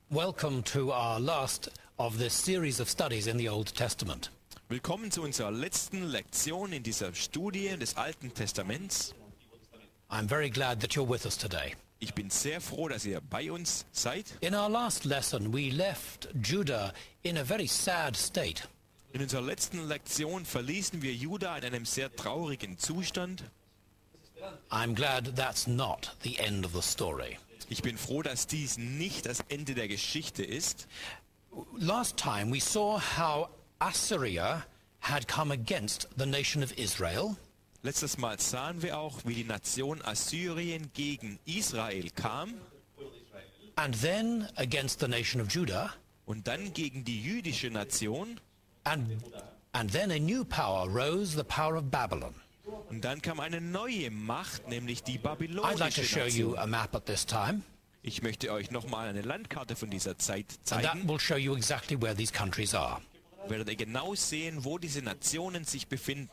Welcome to our last of this series of studies in the Old Testament. Willkommen zu unserer letzten Lektion in dieser Studie des Alten Testaments. I'm very glad that you're with us today. Ich bin sehr froh, dass ihr bei uns seid. In our last lesson, we left Judah in a very sad state. In unserer letzten Lektion verließen wir Juda in einem sehr traurigen Zustand. I'm glad that's not the end of the story. Ich bin froh, dass dies nicht das Ende der Geschichte ist. Last time we saw how Assyria had come against the nation of Israel. Letztes Mal sahen wir auch, wie die Nation Assyrien gegen Israel kam And then against the nation of Judah. und dann gegen die jüdische Nation. And then a new power rose, the power of Babylon. Und dann kam eine neue Macht, nämlich die I'd like to babylonische show you Nation. a map at this time. Ich möchte euch nochmal eine Landkarte von dieser Zeit And that zeigen. will show you exactly where these countries are. Werdet ihr genau sehen, wo diese Nationen sich befinden.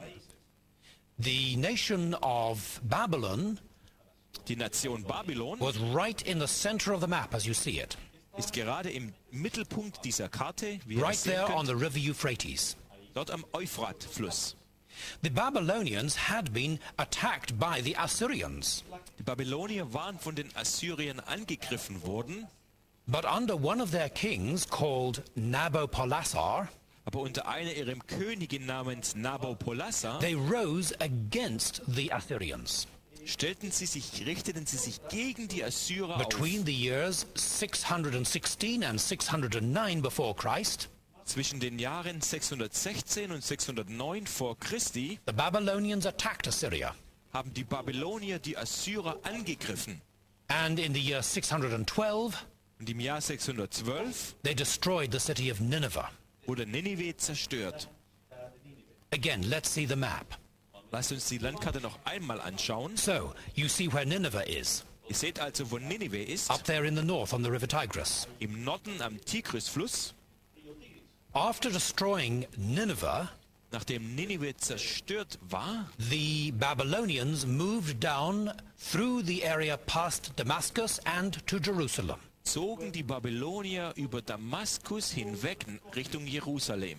The nation of Babylon Die Nation Babylon was right in the center of the map as you see it. ist gerade im Mittelpunkt dieser Karte, wie ihr Right es sehen there on könnt, the river Euphrates. dort am Euphratfluss. The Babylonians had been attacked by the Assyrians, Die Babylonier waren von den Assyriern angegriffen worden, but under one of their kings called Nabopolassar, aber unter einer ihrem Königin namens Nabopolassar they rose against the Assyrians. richteten sie sich gegen die Assyrer Between auf. the years 616 and 609 before Christ, Zwischen den Jahren 616 und 609 vor Christi the Babylonians attacked Assyria. haben die Babylonier die Assyrer angegriffen. And in the year 612, Und im Jahr 612 they destroyed the city of Nineveh. wurde Ninive zerstört. Again, let's see the map. Lasst uns die Landkarte noch einmal anschauen. So, you see where Nineveh is, Ihr seht also, wo Ninive ist, up there in the north on the river Tigris. im Norden am Tigrisfluss. After destroying Nineveh, Nachdem Ninive zerstört war, the Babylonians moved down through the area past Damascus and to Jerusalem. zogen die Babylonier über Damaskus hinweg Richtung Jerusalem.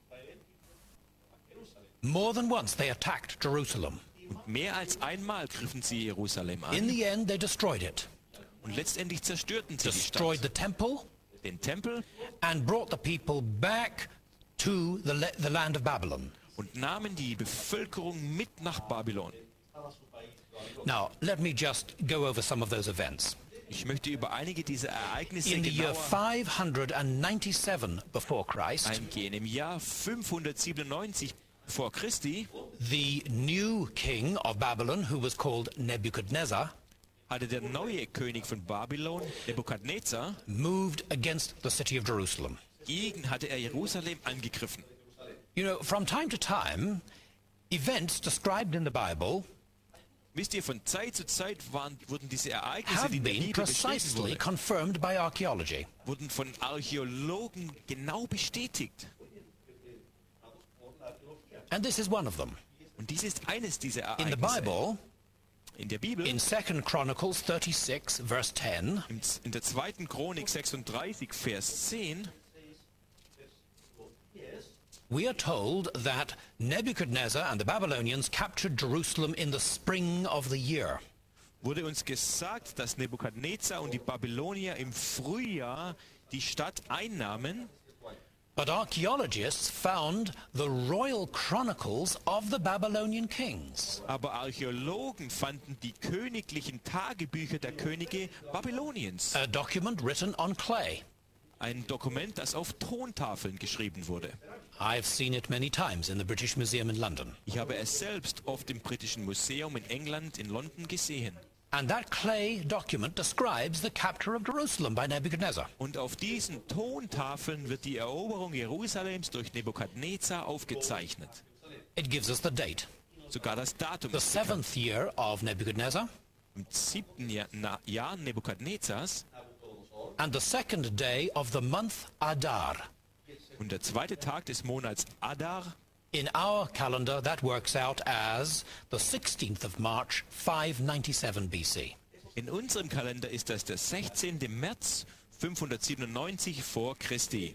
More than once they attacked Jerusalem. Und mehr als einmal griffen sie Jerusalem In an. the end, they destroyed it, Und letztendlich zerstörten sie die destroyed the Stadt, temple, den Tempel, and brought the people back to the land of Babylon. und nahmen die Bevölkerung mit nach Babylon. Now, let me just go over some of those events. Ich möchte über einige dieser Ereignisse In the year genauer 597 before Christ, eingehen. Im Jahr 597 vor Christi the new king of Babylon, who was called Nebuchadnezzar, hatte der neue König von Babylon, Nebukadnezar, moved against the city of Jerusalem. hatte er Jerusalem angegriffen. You know, from time to time, events described in the Bible Wisst ihr, von Zeit zu Zeit wurden diese Ereignisse, die have in der been Bibel beschrieben precisely confirmed by archaeology. wurden von Archäologen genau bestätigt. And this is one of them. Und dies ist eines dieser In the Ereignisse. Bible, In der Bibel, in 2 Chronicles 36, verse 10, in der zweiten Chronik 36, Vers 10, we are told that Nebuchadnezzar and the Babylonians captured Jerusalem in the spring of the year. wurde uns gesagt, dass Nebukadnezar und die Babylonier im Frühjahr die Stadt einnahmen. But archaeologists found the royal chronicles of the Babylonian kings. Aber Archäologen fanden die königlichen Tagebücher der Könige Babyloniens. A document written on clay. Ein Dokument, das auf Tontafeln geschrieben wurde. I've seen it many times in the British Museum in London. Ich habe es selbst oft im Britischen Museum in England, in London gesehen. And that clay document describes the capture of Jerusalem by Nebuchadnezzar. Und auf diesen Tontafeln wird die Eroberung Jerusalems durch Nebukadnezar aufgezeichnet. It gives us the date. Sogar das Datum The ist bekannt. seventh year of Nebuchadnezzar Im 7. Jahr Nebukadnezars and the second day of the month Adar. und der zweite Tag des Monats Adar. In our calendar, that works out as the 16th of March, 597 BC. In unserem Kalender ist das der 16. März 597 vor Christi.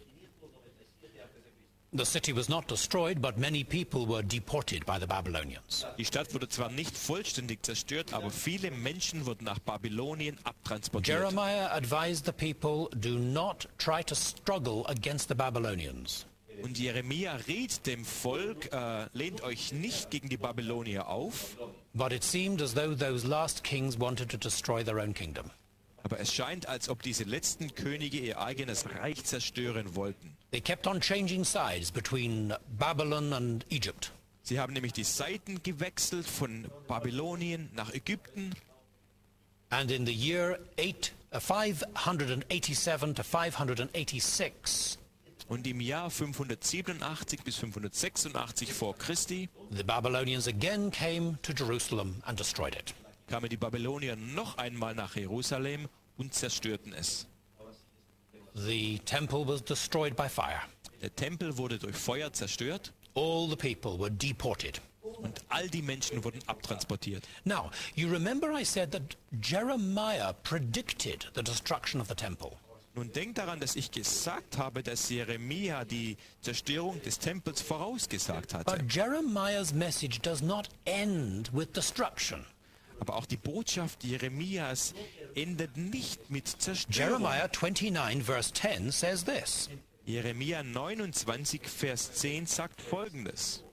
The city was not destroyed, but many people were deported by the Babylonians. Die Stadt wurde zwar nicht vollständig zerstört, aber viele Menschen wurden nach Babylonien abtransportiert. Jeremiah advised the people, do not try to struggle against the Babylonians. Und Jeremia riet dem Volk, lehnt euch nicht gegen die Babylonier auf. But it seemed as though those last kings wanted to destroy their own kingdom. Aber es scheint, als ob diese letzten Könige ihr eigenes Reich zerstören wollten. They kept on changing sides between Babylon and Egypt. Sie haben nämlich die Seiten gewechselt von Babylonien nach Ägypten. And in the year 587 to 586, Und im Jahr 587 bis 586 vor Christi the Babylonians again came to Jerusalem and destroyed it. kamen die Babylonier noch einmal nach Jerusalem und zerstörten es. The temple was destroyed by fire. Der Tempel wurde durch Feuer zerstört All the people were deported. und all die Menschen wurden abtransportiert. Now, you remember I said that Jeremiah predicted the destruction of the temple. Nun denkt daran, dass ich gesagt habe, dass Jeremia die Zerstörung des Tempels vorausgesagt hatte. But Jeremiah's message does not end with destruction. Aber auch die Botschaft Jeremias endet nicht mit Zerstörung. Jeremiah 29 verse 10 says this. Jeremia 29, Vers 10 sagt Folgendes.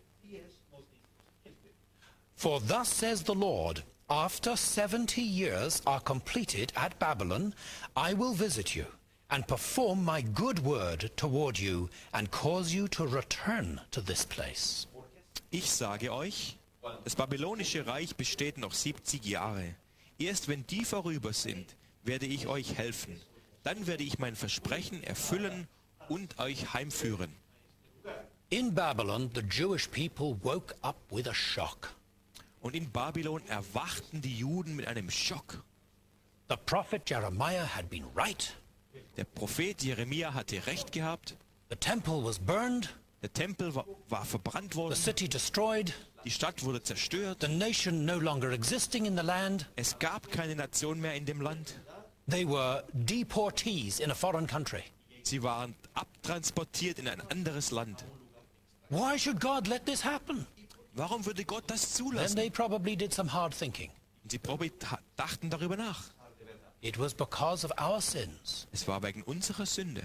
For thus says the Lord, after 70 years are completed at Babylon, I will visit you and perform my good word toward you and cause you to return to this place. Ich sage euch, das babylonische Reich besteht noch 70 Jahre. Erst wenn die vorüber sind, werde ich euch helfen. Dann werde ich mein Versprechen erfüllen und euch heimführen. In Babylon, the Jewish people woke up with a shock. Und in Babylon erwachten die Juden mit einem Schock. The prophet Jeremiah had been right. Der Prophet Jeremia hatte recht gehabt. The temple was burned, Der Tempel war verbrannt the worden. city destroyed, Die Stadt wurde zerstört. the nation no longer existing in the land. Es gab keine Nation mehr in dem Land. They were deportees in a foreign country. Sie waren abtransportiert in ein anderes Land. Why should God let this happen? Warum würde Gott das Then zulassen? they probably did some hard thinking. Und sie dachten darüber nach. It was because of our sins. Es war wegen unserer Sünde.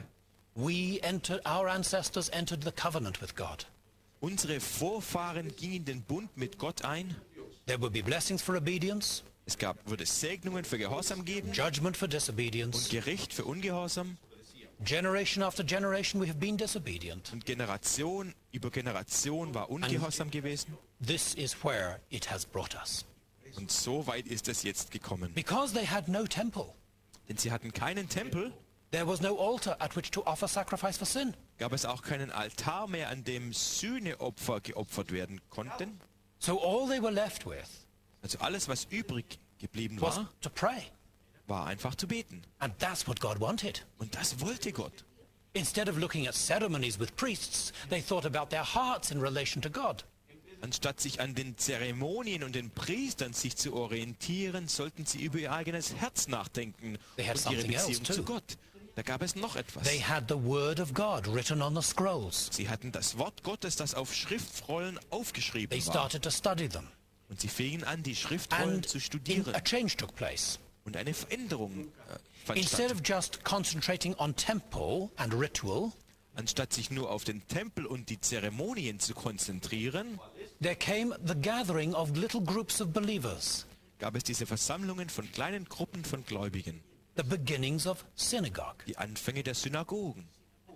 Our ancestors entered the covenant with God. Unsere Vorfahren gingen den Bund mit Gott ein. There would be blessings for obedience, Würde Segnungen für Gehorsam geben judgment for und disobedience. Gericht für Ungehorsam. Generation after generation we have been disobedient. Und Generation über Generation war Ungehorsam gewesen. This is where it has brought us. Und so weit ist es jetzt gekommen. Because they had no temple, Denn sie hatten keinen Tempel, there was no altar at which to offer sacrifice for sin. gab es auch keinen Altar mehr, an dem Sühneopfer geopfert werden konnten. So all they were left with Also alles, was übrig geblieben was war, to pray. war einfach zu beten. And that's what God wanted. Und das wollte Gott. Instead of looking at ceremonies with priests, they thought about their hearts in relation to God. Anstatt sich an den Zeremonien und den Priestern sich zu orientieren, sollten sie über ihr eigenes Herz nachdenken They had und ihre something else Beziehung too. zu Gott. Da gab es noch etwas. They had the word of God written on the scrolls. Sie hatten das Wort Gottes, das auf Schriftrollen They aufgeschrieben war. started to study them. Und sie fingen an, die Schriftrollen And zu studieren. a change took place. Und eine Veränderung fand Instead statt. of just concentrating on temple and ritual, Anstatt sich nur auf den Tempel und die Zeremonien zu konzentrieren, there came the gathering of little groups of believers, gab es diese Versammlungen von kleinen Gruppen von Gläubigen, the beginnings of synagogue, die Anfänge der Synagogen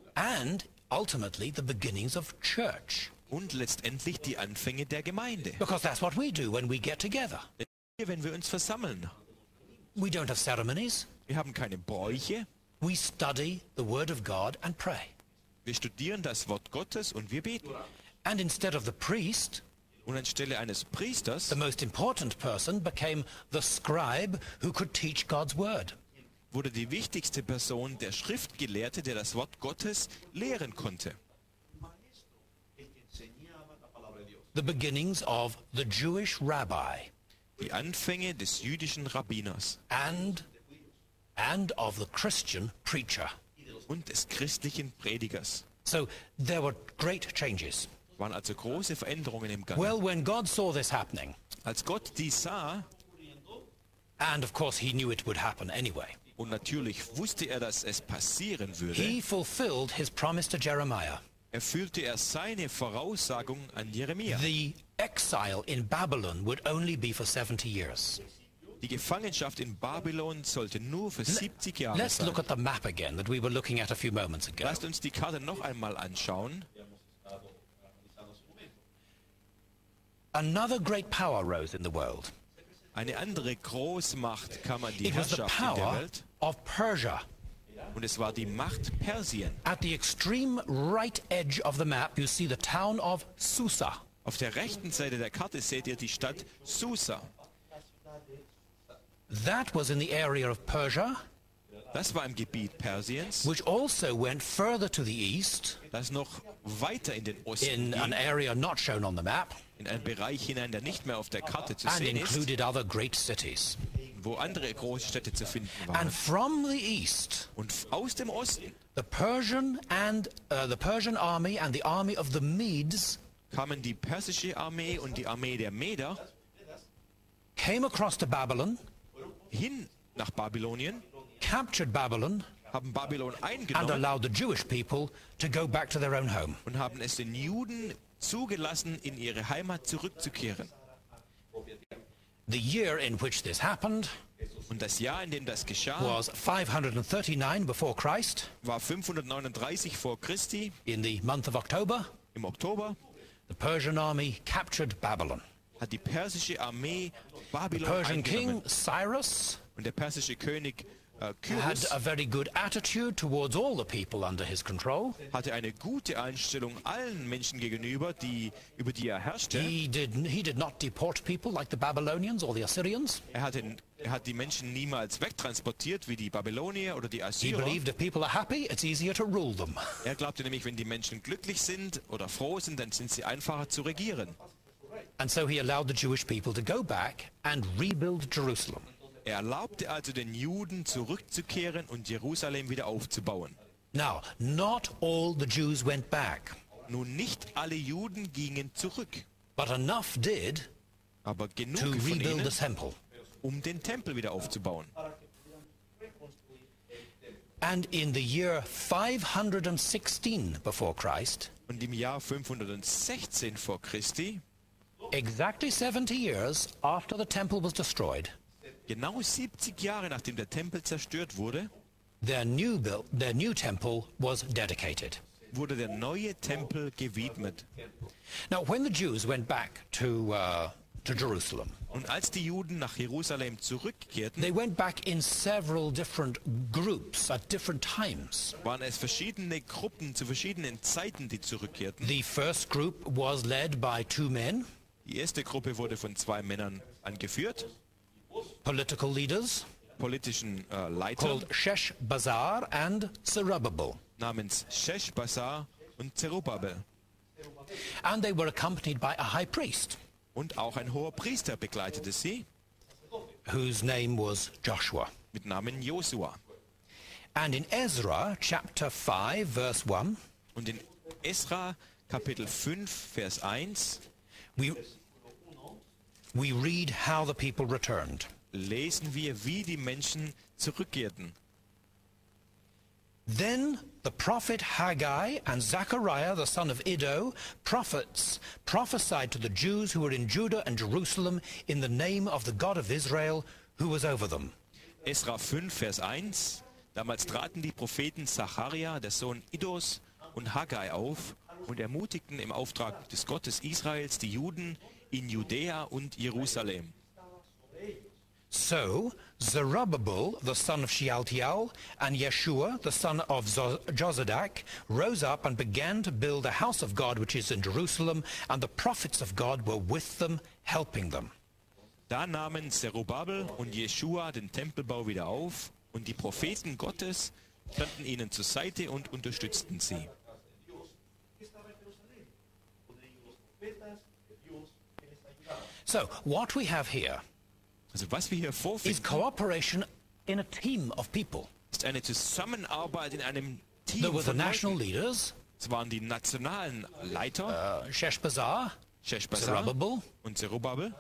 and ultimately the beginnings of church. und letztendlich die Anfänge der Gemeinde. Because that's what we do when we get together. Wenn wir uns versammeln, We don't have ceremonies. wir haben keine Bräuche, We study the word of God and pray. wir studieren das Wort Gottes und wir beten. And instead of the priest, Und anstelle eines Priesters the most important person became the scribe who could teach God's word. wurde die wichtigste Person der Schriftgelehrte, der das Wort Gottes lehren konnte. The beginnings of the Jewish rabbi Die Anfänge des jüdischen Rabbiners. and and of the Christian preacher. und des christlichen Predigers. So there were great changes. Waren also große Veränderungen im Gange. Well, when God saw this happening, Als Gott dies sah, and of course he knew it would happen anyway, und natürlich wusste er, dass es passieren würde, he fulfilled his promise to Jeremiah. erfüllte er seine Voraussagung an Jeremia. The exile in Babylon would only be for 70 years. Die Gefangenschaft in Babylon sollte nur für 70 Jahre Let's sein. look at the map again that we were looking at a few moments ago. Lasst uns die Karte noch einmal anschauen. Another great power rose in the world. Eine andere Großmacht kam an die It was the Herrschaft in der power Welt of Persia. und es war die Macht Persien. At the extreme right edge of the map, you see the town of Susa. Auf der rechten Seite der Karte seht ihr die Stadt Susa. That was in the area of Persia, Das war im Gebiet Persiens, which also went further to the east das noch weiter in den Osten in an ging, area not shown on the map, in einen Bereich hinein, der nicht mehr auf der Karte zu and sehen ist, included other great cities. wo andere Großstädte zu finden And waren. from the east, Und aus dem Osten the Persian army and the army of the Medes kamen die persische Armee und die Armee der Meder came across to Babylon, hin nach Babylonien, captured Babylon, haben Babylon and eingenommen allowed the Jewish people to go back to their own home. und haben es den Juden zugelassen, in ihre Heimat zurückzukehren. The year in which this happened Und das Jahr, in dem das geschah, was 539 before Christ, war 539 vor Christi, in the month of October. im Oktober. The Persian army captured Babylon. Hat die persische Armee The Babylon Persian eingenommen. king Cyrus Und der persische König had Kyros a very good attitude towards all the people under his control. hatte eine gute Einstellung allen Menschen gegenüber, über die er herrschte. He did not deport people like the Babylonians or the Assyrians. Er hat die Menschen niemals wegtransportiert, wie die Babylonier oder die He Assyrer. believed if people are happy, it's easier to rule them. Er glaubte nämlich, wenn die Menschen glücklich sind oder froh sind, dann sind sie einfacher zu regieren. And so he allowed the Jewish people to go back and rebuild Jerusalem. Er erlaubte also den Juden zurückzukehren und Jerusalem wieder aufzubauen. Now, not all the Jews went back, Nun, nicht alle Juden gingen zurück, but enough did aber genug to von rebuild ihnen, the temple. um den Tempel wieder aufzubauen. And in the year 516 before Christ, Und im Jahr 516 vor Christi, exactly 70 years after the temple was destroyed, genau 70 Jahre nachdem der Tempel zerstört wurde, their new temple was dedicated. wurde der neue Tempel gewidmet. Now, when the Jews went back to Jerusalem, Und als die Juden nach Jerusalem zurückkehrten, they went back in several different groups at different times. waren es verschiedene Gruppen zu verschiedenen Zeiten, die zurückkehrten. The first group was led by two men, Die erste Gruppe wurde von zwei Männern angeführt, political leaders, politischen Leitern called Sheshbazzar and Zerubbabel. namens Sheshbazzar und Zerubbabel. And they were accompanied by a high priest, Und auch ein hoher Priester begleitete sie whose name was Joshua. mit Namen Josua. And in Ezra chapter 5, verse 1, Und in Esra Kapitel 5, Vers 1 we read how the people returned. lesen wir, wie die Menschen zurückkehrten. Then the prophet Haggai and Zechariah, the son of Iddo, prophets, prophesied to the Jews who were in Judah and Jerusalem in the name of the God of Israel, who was over them. Esra 5, Vers 1. Damals traten die Propheten Zacharia, der Sohn Iddos, und Haggai auf und ermutigten im Auftrag des Gottes Israels die Juden in Judäa und Jerusalem. So Zerubbabel, the son of Shealtiel, and Yeshua, the son of Jozadak, rose up and began to build the house of God which is in Jerusalem, and the prophets of God were with them, helping them. Da nahmen Zerubbabel und Jeschua den Tempelbau wieder auf und die Propheten Gottes standen ihnen zur Seite und unterstützten sie. So what we have here Also was wir hier is vorfinden, cooperation in a team of people. ist eine Zusammenarbeit in einem Team There were the von national Leuten. leaders, Es waren die nationalen Leiter, Sheshbazzar, Sheshbazzar Zerubbabel, und Zerubbabel,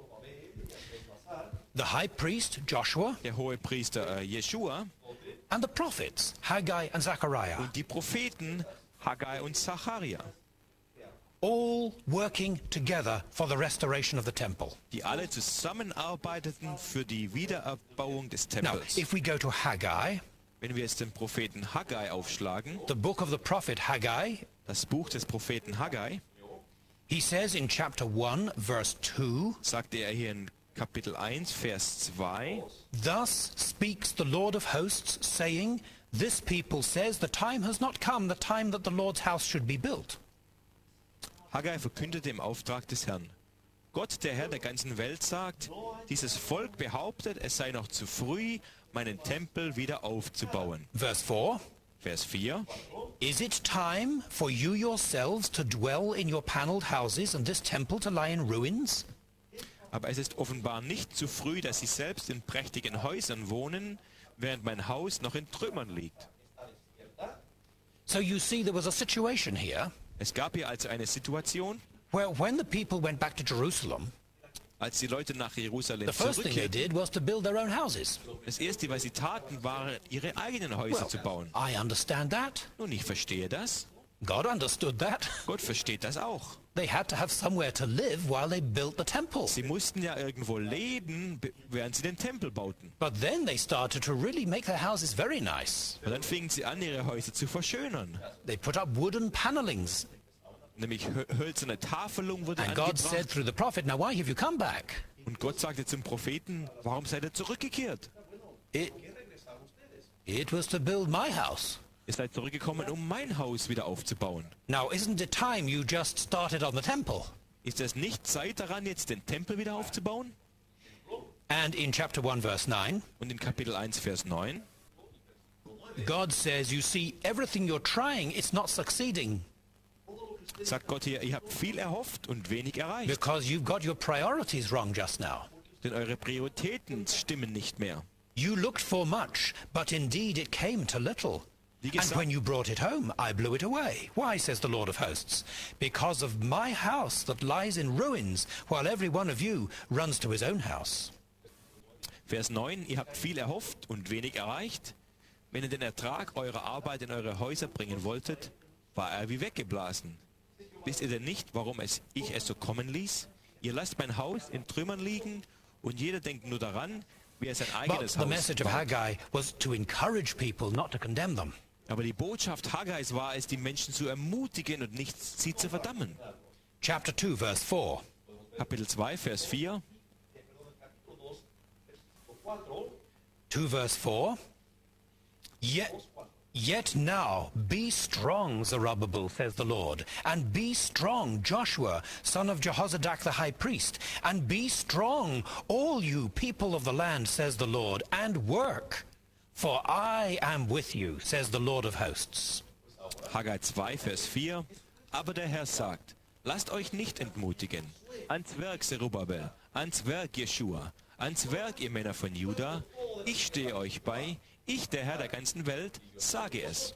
the high priest Joshua, der Hohepriester Jeschua and the prophets Haggai and Zechariah, und die Propheten Haggai und Zacharia, all working together for the restoration of the temple. die alle zusammenarbeiteten für die Wiedererbauung des Now, Tempels. if we go to Haggai, Wenn wir jetzt den Propheten Haggai aufschlagen, the book of the prophet Haggai, das Buch des Propheten Haggai, he says in chapter 1, verse 2, sagte er hier in Kapitel 1, Vers 2, "Thus speaks the Lord of hosts, saying, This people says, the time has not come, the time that the Lord's house should be built." Haggai verkündete im Auftrag des Herrn. Gott, der Herr der ganzen Welt, sagt, dieses Volk behauptet, es sei noch zu früh, meinen Tempel wieder aufzubauen. Verse 4, Vers 4, "Is it time for you yourselves to dwell in your paneled houses and this temple to lie in ruins? aber es ist offenbar nicht zu früh, dass sie selbst in prächtigen Häusern wohnen, während mein Haus noch in Trümmern liegt. So you see there was a situation here Es gab hier also eine Situation, where when the people went back to Jerusalem, als die Leute nach Jerusalem the first thing they zurückkehrten. did was to build their own houses. Das Erste, was sie taten, war, ihre eigenen Häuser zu bauen. I understand that. Nun, ich verstehe das. God understood that. Gott versteht das auch. They had to have somewhere to live while they built the temple. Sie mussten ja irgendwo leben, während sie den Tempel bauten. But then they started to really make their houses very nice. Und dann fingen sie an, ihre Häuser zu verschönern. They put up wooden panelings. Nämlich hölzerne Tafelung wurde And God said angebracht. through the prophet, "Now why have you come back?" Und Gott sagte zum Propheten, warum seid ihr zurückgekehrt? It was to build my house. Ihr seid zurückgekommen, um mein Haus wieder aufzubauen. Now, isn't it time you just started on the temple? Ist es nicht Zeit daran, jetzt den Tempel wieder aufzubauen? And in chapter 1, verse 9, Und in Kapitel 1, Vers 9 God says, "You see, everything you're trying, it's not succeeding sagt Gott hier, ihr habt viel erhofft und wenig erreicht. because you've got your priorities wrong just now. Denn eure Prioritäten stimmen nicht mehr. You looked for much, but indeed it came to little. Wie And gesagt, when you brought it home, I blew it away. Why, says the Lord of hosts? Because of my house that lies in ruins, while every one of you runs to his own house. Vers 9, ihr habt viel erhofft und wenig erreicht. Wenn ihr den Ertrag eurer Arbeit in eure Häuser bringen wolltet, war er wie weggeblasen. Wisst ihr denn nicht, warum ich es so kommen ließ? Ihr lasst mein Haus in Trümmern liegen und jeder denkt nur daran, wie er sein But eigenes the Haus message of baut. Haggai was to encourage people, not to condemn them. Aber die Botschaft Haggais war es, die Menschen zu ermutigen und nicht sie zu verdammen. Chapter 2, verse 4. Kapitel 2, Vers 4. 2 verse 4. Yet now be strong, Zerubbabel, says the Lord, and be strong, Joshua, son of Jehozadak the high priest, and be strong, all you people of the land, says the Lord, and work, for I am with you, says the Lord of hosts. Haggai 2, Vers 4. Aber der Herr sagt, lasst euch nicht entmutigen. Ans Werk, Zerubbabel, ans Werk, Jeschua, ans Werk, ihr Männer von Juda. Ich stehe euch bei, ich, der Herr der ganzen Welt, sage es.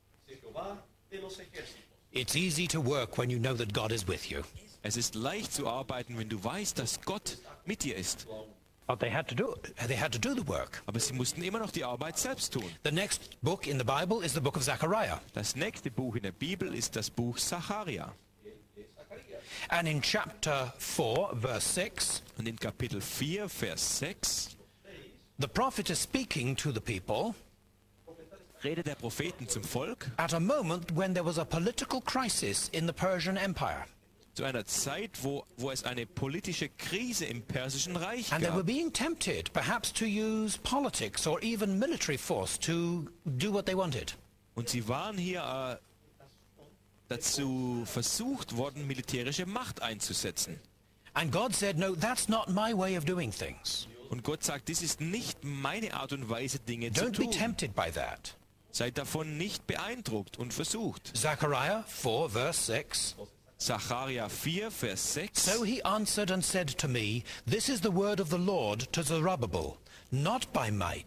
It's easy to work when you know that God is with you. Es ist leicht zu arbeiten, wenn du weißt, dass Gott mit dir ist. But they had to do the work. Aber sie mussten immer noch die Arbeit selbst tun. The next book in the Bible is the book of Zechariah. Das nächste Buch in der Bibel ist das Buch Zacharia. And in chapter 4, verse 6, Und in Kapitel 4, Vers 6 the prophet is speaking to the people redet der Propheten zum Volk at a moment when there was a political crisis in the Persian Empire. zu einer Zeit, wo es eine politische Krise im Persischen Reich And they were gab. being tempted, perhaps to use politics or even military force to do what they wanted. Und sie waren hier dazu versucht worden, militärische Macht einzusetzen. And God said, "No, that's not my way of doing things. Und Gott sagt, das ist nicht meine Art und Weise, Dinge zu Don't be tun. tempted by that." Seid davon nicht beeindruckt und versucht. Zechariah 4, verse 6. Zacharia 4, Vers 6. So he answered and said to me, "This is the word of the Lord to Zerubbabel, not by might,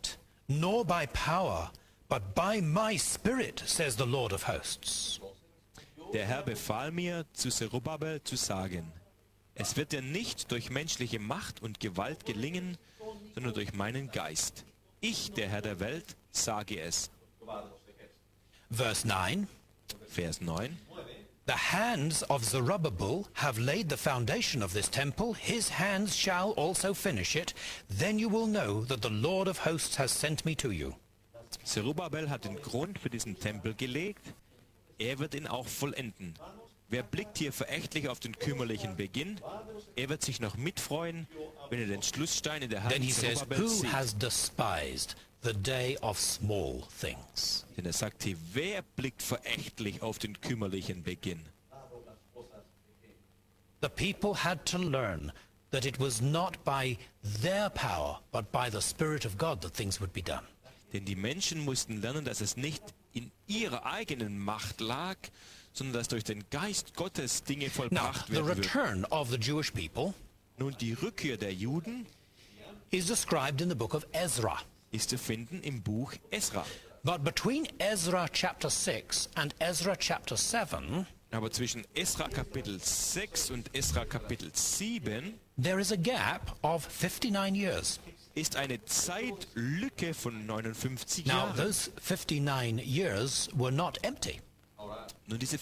nor by power, but by my Spirit, says the Lord of hosts. Der Herr befahl mir, zu Zerubabel zu sagen, es wird dir nicht durch menschliche Macht und Gewalt gelingen, sondern durch meinen Geist. Ich, der Herr der Welt, sage es. Verse 9. Vers 9. The hands of Zerubbabel have laid the foundation of this temple. His hands shall also finish it. Then you will know that the Lord of hosts has sent me to you. Zerubabel hat den Grund für diesen Tempel gelegt. Er wird ihn auch vollenden. Wer blickt hier verächtlich auf den kümmerlichen Beginn? Er wird sich noch mitfreuen, wenn er den Schlussstein in der Hand Then he says, Zerubabels who sieht. has despised the day of small things? Denn er sagt hier, wer blickt verächtlich auf den kümmerlichen Beginn? The people had to learn that it was not by their power, but by the Spirit of God that things would be done. Denn die Menschen mussten lernen, dass es nicht in ihrer eigenen Macht lag, sondern dass durch den Geist Gottes Dinge Now, vollbracht the werden würden. return of the Jewish people Nun, die Rückkehr der Juden is described in the book of Ezra. ist zu finden im Buch Esra. But between Ezra chapter 6 and Ezra chapter 7, Aber zwischen Esra Kapitel 6 und Esra Kapitel 7 there is a gap of 59 years. ist eine Zeitlücke von 59 Now, Jahren. those 59 years were not empty. Nun, diese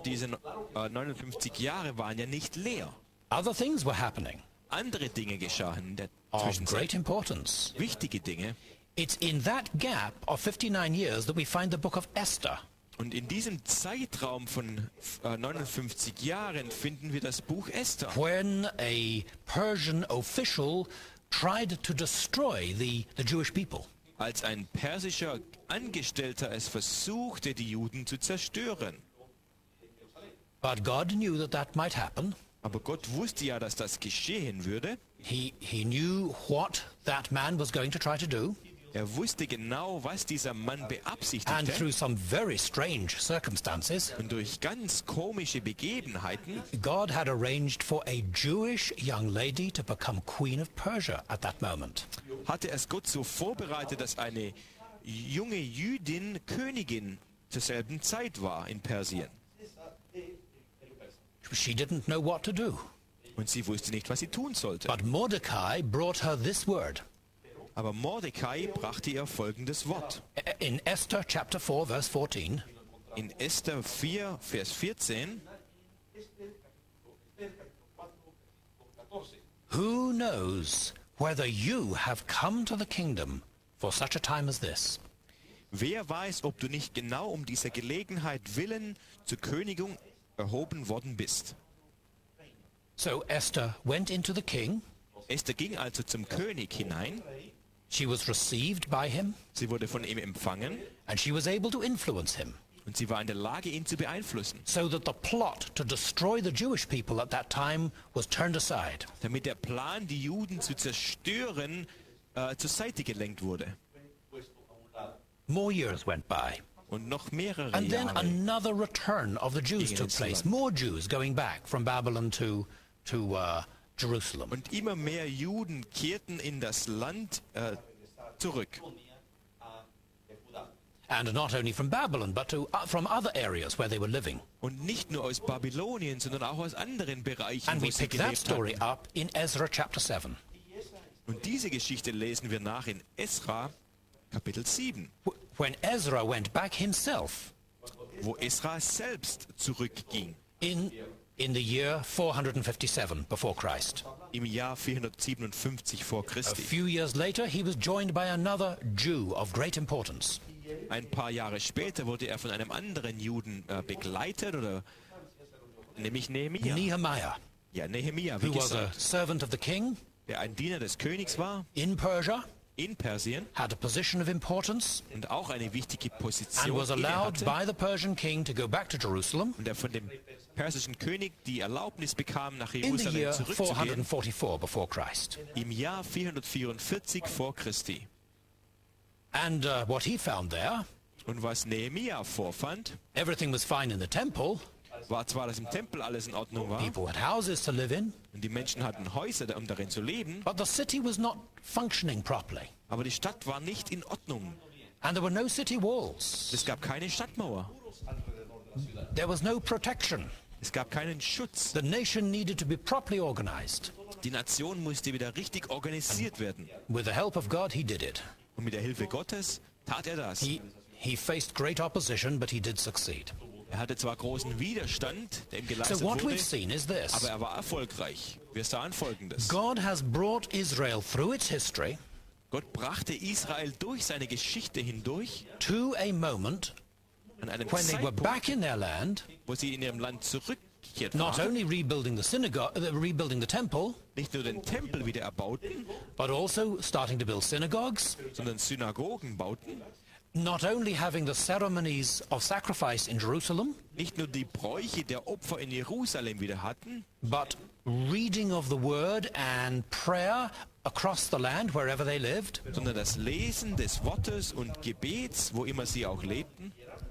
59 Jahre waren ja nicht leer. Other things were happening Andere Dinge geschahen in der of Zwischenzeit. great importance. Wichtige Dinge. It's in that gap of 59 years that we find the book of Esther. Und in diesem Zeitraum von 59 Jahren finden wir das Buch Esther. When a Persian official tried to destroy the Jewish people. Als ein persischer Angestellter es versuchte, die Juden zu zerstören. But God knew that that might happen. Aber Gott wusste ja, dass das geschehen würde. He knew what that man was going to try to do. Er wusste genau, was dieser Mann And beabsichtigte. through some very strange circumstances, Und durch ganz komische Begebenheiten God had arranged for a Jewish young lady to become queen of Persia at that moment. hatte es Gott so vorbereitet, dass eine junge Jüdin Königin zur selben Zeit war in Persien. She didn't know what to do. Und sie wusste nicht, was sie tun sollte. But Mordecai brought her this word. Aber Mordecai brachte ihr folgendes Wort. In Esther chapter 4, verse 14, In Esther 4, Vers 14. who knows whether you have come to the kingdom for such a time as this? Wer weiß, ob du nicht genau um dieser Gelegenheit willen zur Königin erhoben worden bist. So Esther went into the king. Esther ging also zum König hinein. She was received by him, Sie wurde von ihm empfangen and she was able to influence him, und sie war in der Lage, ihn zu beeinflussen, so that the plot to destroy the Jewish people at that time was turned aside. damit der Plan, die Juden zu zerstören, zur Seite gelenkt wurde. More years went by. Und noch mehrere And then Jahre. another return of the Jews took place. More Jews going back from Babylon to Jerusalem. Und immer mehr Juden kehrten in das Land zurück. And not only from Babylon, but from other areas where they were living. Und nicht nur aus Babylonien, sondern auch aus anderen Bereichen, And wo we sie pick that gelebt story hatten. up in Ezra chapter 7, Und diese Geschichte lesen wir nach in Esra Kapitel 7, when Ezra went back himself wo Esra selbst zurückging. in the year 457 before Christ. Im Jahr 457 vor A Christi. few years later, he was joined by another Jew of great importance, Ein paar Jahre später wurde er von einem anderen Juden begleitet, oder nämlich Nehemia. Nehemiah, Ja, Nehemia, wie who was a gesagt, servant of the king der ein Diener des Königs war in Persia, in Persien had a position of importance, und auch eine wichtige and Position was allowed innehatte. by the Persian king to go back to Jerusalem Und er von dem persischen König die Erlaubnis bekam, nach in the Jerusalem year zurückzugehen, 444 before Christ. im Jahr 444 vor Christi. And what he found there, Und was Nehemia vorfand, everything was fine in the temple. war zwar, dass im Tempel alles in Ordnung war People had houses to live in, und die Menschen hatten Häuser, um darin zu leben, but the city was not functioning properly. Aber die Stadt war nicht in Ordnung. And there were no city walls. Es gab keine Stadtmauer. There was no protection. Es gab keinen Schutz. The nation needed to be properly organized. Die Nation musste wieder richtig organisiert werden. With the help of God, he did it. Und mit der Hilfe Gottes tat er das. He faced great opposition, but he did succeed. Er hatte zwar großen Widerstand, der ihm geleistet So what wurde, we've seen is this. aber er war erfolgreich. Wir sahen Folgendes. God has brought Israel through its history Gott brachte Israel durch seine Geschichte hindurch to a moment an einem when they were Zeitpunkt, back in their land, wo sie in ihrem Land zurückgekehrt not waren, only rebuilding the synagogue, rebuilding the temple, nicht nur den Tempel wieder erbauten, but also starting to build synagogues, sondern Synagogen bauten, not only having the ceremonies of sacrifice in Jerusalem, nicht nur die Bräuche der Opfer in Jerusalem wieder hatten, but reading of the word and prayer across the land wherever they lived, sondern das Lesen des Wortes und Gebets, wo immer sie auch lebten.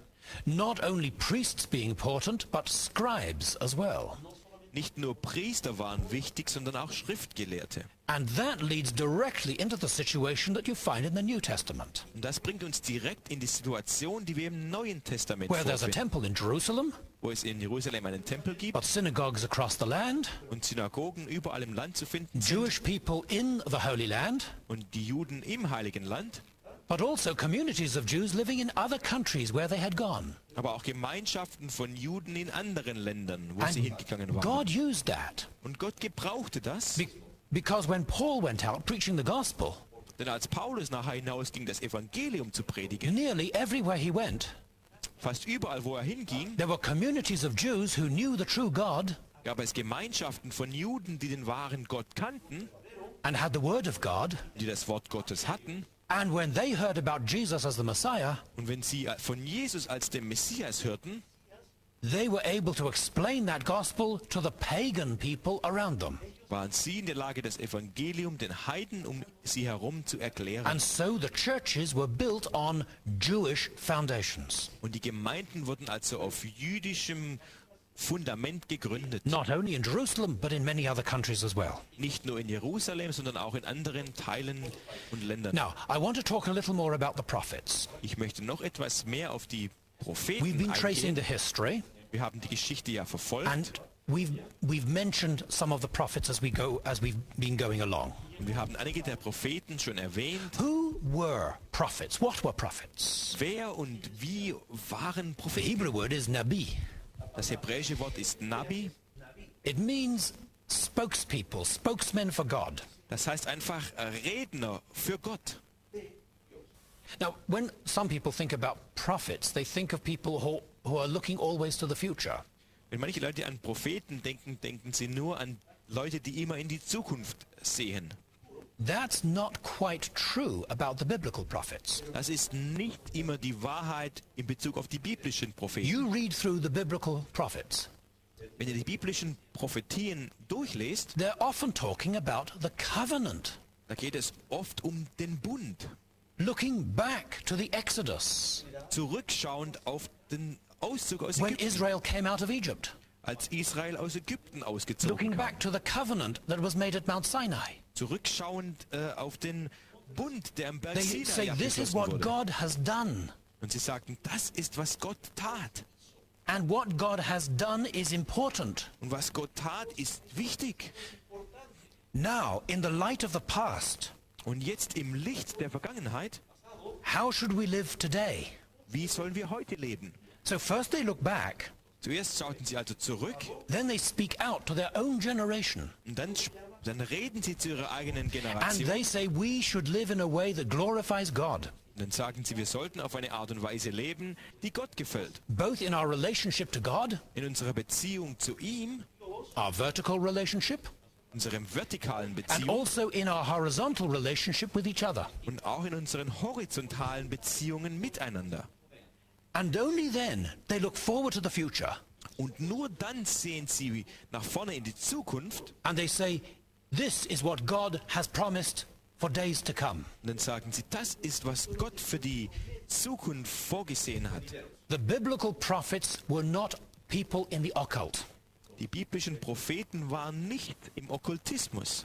not only priests being important, but scribes as well. Nicht nur Priester waren wichtig, sondern auch Schriftgelehrte. And that leads directly into the situation that you find in the New Testament, Und das bringt uns direkt in die Situation, die wir im Neuen Testament where there's a vorfinden, temple in Jerusalem, wo es in Jerusalem einen Tempel gibt but synagogues across the land, und Synagogen überall im Land zu finden sind Jewish people in the Holy Land, und die Juden im Heiligen Land, but also communities of Jews living in other countries where they had gone. aber auch Gemeinschaften von Juden in anderen Ländern, wo sie And hingegangen waren. God used that Und Gott gebrauchte das, because when Paul went out preaching the gospel, denn als Paulus nachher hinausging, das Evangelium zu predigen, nearly everywhere he went, fast überall, wo er hinging, there were communities of Jews who knew the true God gab es Gemeinschaften von Juden, die den wahren Gott kannten, and had the word of God. die das Wort Gottes hatten. And when they heard about Jesus as the Messiah, Und wenn sie von Jesus als dem Messias hörten, they were able to explain that gospel to the pagan people around them. waren sie in der Lage, das Evangelium den Heiden um sie herum zu erklären. And so the churches were built on Jewish foundations, Und die Gemeinden wurden also auf jüdischem Fundament gegründet. not only in Jerusalem, but in many other countries as well. Nicht nur in Jerusalem, sondern auch in anderen Teilen und Ländern. Now, I want to talk a little more about the prophets. Ich möchte noch etwas mehr auf die We've Propheten been tracing eingehen. the history, Wir haben die Geschichte ja verfolgt and we've mentioned some of the prophets as we've been going along. und wir haben einige der Propheten schon erwähnt. Who were prophets? What were prophets? Wer und wie waren The Propheten? Hebrew word is nabi. Das hebräische Wort ist Nabi. It means spokespeople, spokesmen for God. Das heißt einfach Redner für Gott. Now, when some people think about prophets, they think of people who are looking always to the future. Wenn manche Leute an Propheten denken, denken sie nur an Leute, die immer in die Zukunft sehen. That's not quite true about the biblical prophets. Das ist nicht immer die Wahrheit in Bezug auf die biblischen Propheten. You read through the biblical prophets. Wenn ihr die biblischen Prophetien durchlest, They're often talking about the covenant, da geht es oft um den Bund. looking back to the Exodus, Zurückschauend auf den Auszug aus when Ägypten, Israel came out of Egypt, als Israel aus Ägypten ausgezogen looking kam. back to the covenant that was made at Mount Sinai. Zurückschauend auf den Bund, der am Berg They Sinai say this is abgeschlossen what wurde. God has done. Und sie sagten, das ist, was Gott tat. And what God has done is important. Und was Gott tat, ist wichtig. Now, in the light of the past, Und jetzt im Licht der Vergangenheit, how should we live today? wie sollen wir heute leben? So first they look back, Zuerst schauten sie also zurück then they speak out to their own generation. und dann reden sie zu ihrer eigenen And Generation. they say we should live in a way that glorifies God, Und dann sagen sie, wir sollten auf eine Art und Weise leben, die Gott gefällt. both in our relationship to God, In unserer Beziehung zu ihm, our vertical relationship, unserem vertikalen and Beziehung also in our horizontal relationship with each other. und auch in unseren horizontalen Beziehungen miteinander. And only then they look forward to the future Und nur dann sehen sie nach vorne in die Zukunft and they say, this is what God has promised for days to come. und dann sagen sie, das ist, was Gott für die Zukunft vorgesehen hat. The biblical prophets were not people in the occult. Die biblischen Propheten waren nicht im Okkultismus.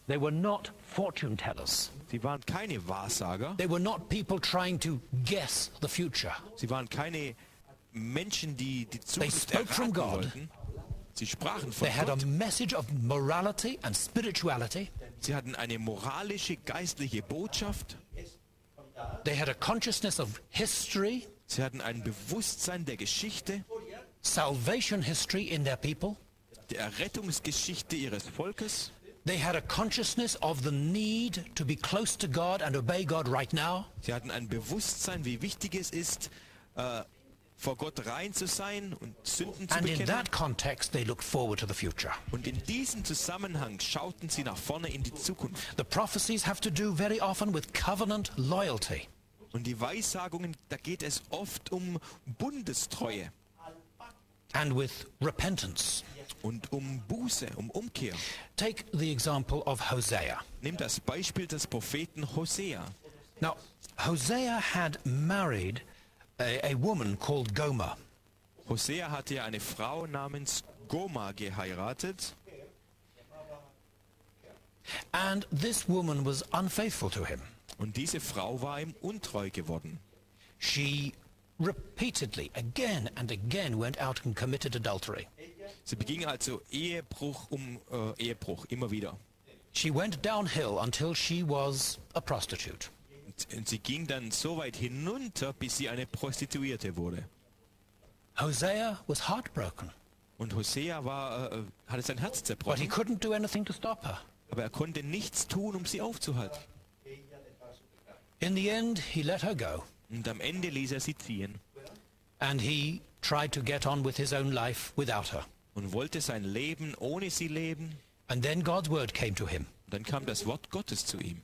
They were not fortune tellers. Sie waren keine Wahrsager. They were not people trying to guess the future. Sie waren keine Menschen, die die Zukunft spoke from erraten God. wollten. Sie sprachen von They had a Gott. message of morality and spirituality. Sie hatten eine moralische, geistliche Botschaft. They had a consciousness of history, Sie hatten ein Bewusstsein der Geschichte, salvation history in their people. der Errettungsgeschichte ihres Volkes. They had a consciousness of the need to be close to God and obey God right now. Sie hatten ein Bewusstsein, wie wichtig es ist, vor Gott rein zu sein und Sünden zu And in bekennen. that context, they looked forward to the future. Und in diesem Zusammenhang schauten sie nach vorne in die Zukunft. The prophecies have to do very often with covenant loyalty. Und die Weissagungen, da geht es oft um Bundestreue And with repentance. und um Buße, um Umkehr. Take the example of Hosea. Nimm das Beispiel des Propheten Hosea. Now, Hosea had married a woman called Gomer. Hosea hatte ja eine Frau namens Goma geheiratet. And this woman was unfaithful to him. Und diese Frau war ihm untreu geworden. She repeatedly, again and again, went out and committed adultery. Sie beging also Ehebruch um Ehebruch, immer wieder. She went downhill until she was a prostitute. Und sie ging dann so weit hinunter, bis sie eine Prostituierte wurde. Hosea was heartbroken, Und Hosea hatte sein Herz but he zerbrochen, couldn't do anything to stop her. aber er konnte nichts tun, um sie aufzuhalten. In the end, he let her go, Und am Ende ließ er sie ziehen and he tried to get on with his own life without her. und wollte sein Leben ohne sie leben. And then God's word came to him. Und dann kam das Wort Gottes zu ihm.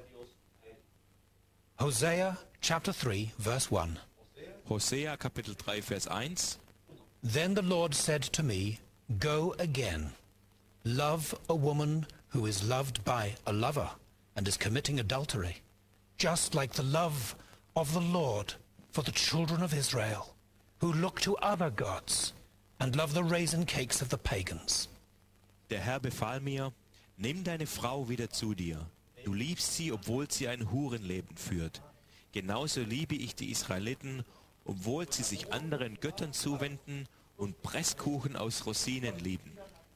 Hosea chapter 3, verse 1. Hosea Kapitel 3, Vers 1. Then the Lord said to me, Go again. Love a woman who is loved by a lover and is committing adultery, just like the love of the Lord for the children of Israel, who look to other gods and love the raisin cakes of the pagans. Der Herr befahl mir, nimm deine Frau wieder zu dir. Du liebst sie, obwohl sie ein Hurenleben führt. Genauso liebe ich die Israeliten, obwohl sie sich anderen Göttern zuwenden und Presskuchen aus Rosinen lieben.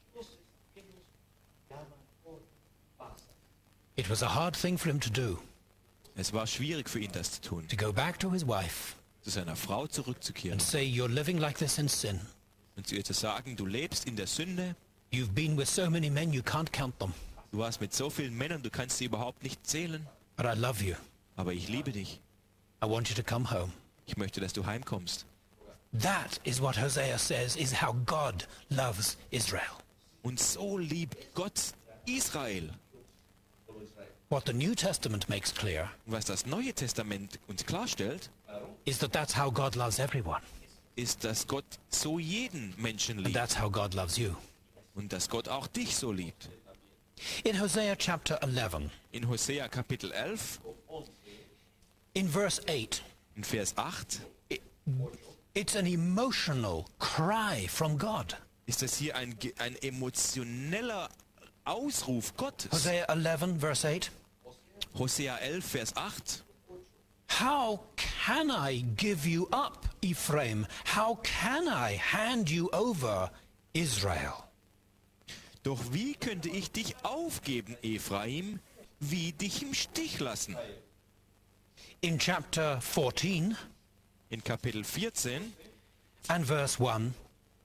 It was a hard thing for him to do, Es war schwierig für ihn, das zu tun, to go back to his wife zu seiner Frau zurückzukehren and say, You're living like this in sin. und zu ihr zu sagen, du lebst in der Sünde, You've been with so many men you can't count them, du warst mit so vielen Männern, du kannst sie überhaupt nicht zählen, but I love you. aber ich liebe dich. I want you to come home. Ich möchte, dass du heimkommst. That is what Hosea says is how God loves Israel. Und so liebt Gott Israel. What the New Testament makes clear Und was das Neue Testament uns klarstellt, is that that's how God loves everyone. ist, dass Gott so jeden Menschen And liebt that's how God loves you. und dass Gott auch dich so liebt. In Hosea chapter 11, In Hosea Kapitel 11, in verse 8, in Vers 8, it's an emotional cry from God. ist das hier ein emotioneller Ausruf Gottes. Hosea 11, verse 8. Hosea 11, Vers 8. How can I give you up, Ephraim? How can I hand you over, Israel? Doch wie könnte ich dich aufgeben, Ephraim, wie dich im Stich lassen? In chapter 14 In Kapitel 14, and verse 1,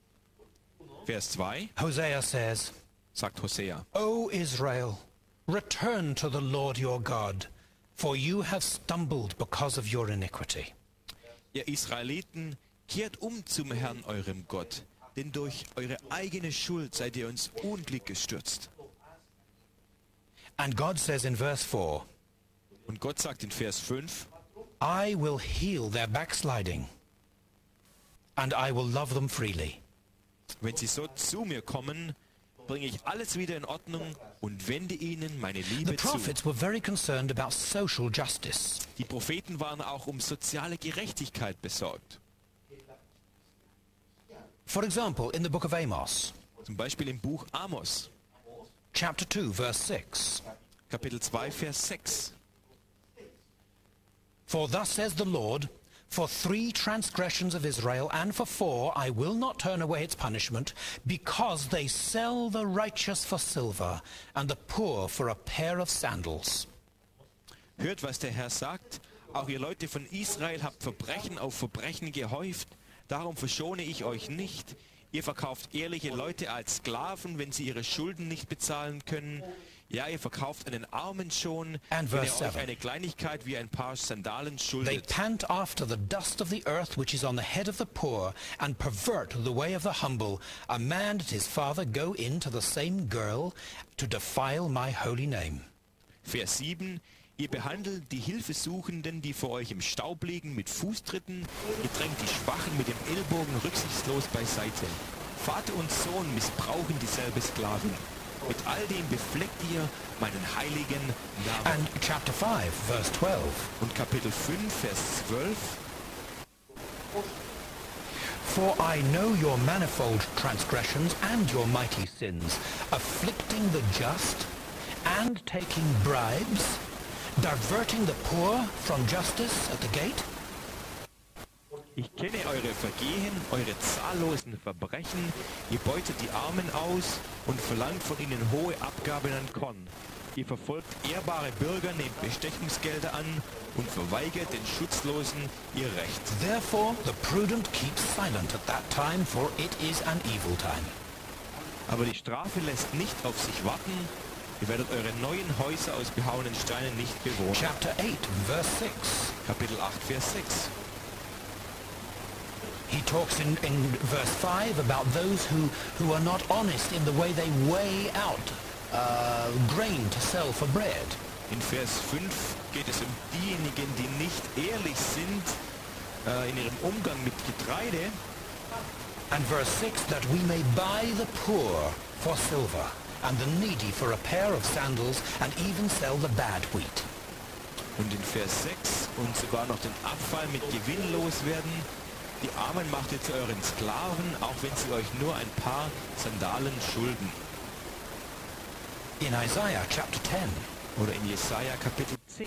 Vers 2, Hosea says, sagt Hosea, O Israel, return to the Lord your God, for you have stumbled because of your iniquity. ihr Israeliten, kehrt um zum Herrn eurem Gott, denn durch eure eigene Schuld seid ihr ins Unglück gestürzt. And God says in verse 4, Und Gott sagt in Vers 5, I will heal their backsliding, and I will love them freely. wenn sie so zu mir kommen, bringe ich alles wieder in Ordnung und wende ihnen meine The Liebe zu. prophets were very concerned about social justice. Die Propheten waren auch um soziale Gerechtigkeit besorgt. For example, in the book of Amos, Zum Beispiel im Buch Amos, chapter 2, verse 6. Kapitel 2, Vers 6. For thus says the Lord, for 3 transgressions of Israel, and for 4, I will not turn away its punishment, because they sell the righteous for silver, and the poor for a pair of sandals. Hört, was der Herr sagt. Auch ihr Leute von Israel habt Verbrechen auf Verbrechen gehäuft. Darum verschone ich euch nicht. Ihr verkauft ehrliche Leute als Sklaven, wenn sie ihre Schulden nicht bezahlen können. Ja, ihr verkauft einen Armen schon, And wenn verse er euch 7. eine Kleinigkeit wie ein paar Sandalen They schuldet. pant after the dust of the earth which is on the head of the poor, and pervert the way of the humble. A man and his father go in to the same girl to defile my holy name. Vers 7. Ihr behandelt die Hilfesuchenden, die vor euch im Staub liegen, mit Fußtritten. Ihr drängt die Schwachen mit dem Ellbogen rücksichtslos beiseite. Vater und Sohn missbrauchen dieselbe Sklavin. Mit all dem befleckt ihr meinen heiligen Namen. And chapter 5, verse 12. Und Kapitel 5, Vers 12. For I know your manifold transgressions and your mighty sins, afflicting the just, and taking bribes, diverting the poor from justice at the gate. Ich kenne eure Vergehen, eure zahllosen Verbrechen. Ihr beutet die Armen aus und verlangt von ihnen hohe Abgaben an Korn. Ihr verfolgt ehrbare Bürger, nehmt Bestechungsgelder an und verweigert den Schutzlosen ihr Recht. Therefore the prudent keeps silent at that time, for it is an evil time. Aber die Strafe lässt nicht auf sich warten. Ihr werdet eure neuen Häuser aus behauenen Steinen nicht bewohnen. Chapter 8, verse 6. Kapitel 8, Vers 6. He talks in verse 5 about those who are not honest in the way they weigh out grain to sell for bread. In Vers 5 geht es um diejenigen, die nicht ehrlich sind in ihrem Umgang mit Getreide. And verse 6, that we may buy the poor for silver, and the needy for a pair of sandals, and even sell the bad wheat. Und in Vers 6 und sogar noch den Abfall mit Gewinn loswerden. Die Armen macht ihr zu euren Sklaven, auch wenn sie euch nur ein paar Sandalen schulden. In Isaiah chapter 10, Oder in Jesaja Kapitel 10.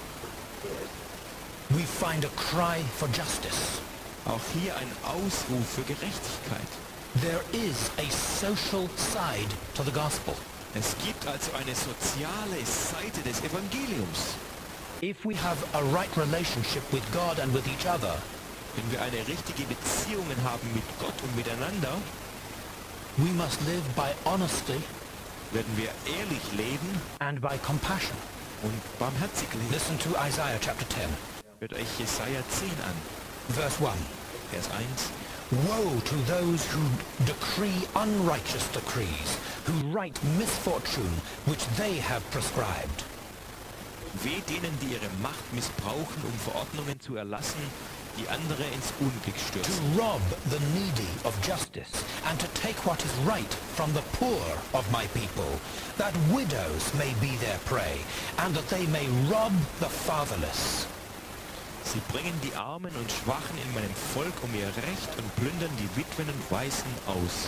we find a cry for justice. Auch hier ein Ausruf für Gerechtigkeit. There is a social side to the gospel. Es gibt also eine soziale Seite des Evangeliums. If we have a right relationship with God and with each other, Wenn wir eine richtige Beziehung haben mit Gott und miteinander, we must live by honesty werden wir ehrlich leben and by compassion. und barmherzig leben. Listen to Isaiah chapter 10, Hört euch Jesaja 10 an, verse 1. Vers 1. Woe to those who decree unrighteous decrees, who write misfortune which they have prescribed. Weh denen, die ihre Macht missbrauchen, um Verordnungen zu erlassen, die andere ins Unglück To stürzen. rob the needy of justice, and to take what is right from the poor of my people, that widows may be their prey, and that they may rob the fatherless. Sie bringen die Armen und Schwachen in meinem Volk um ihr Recht und plündern die Witwen und Waisen aus.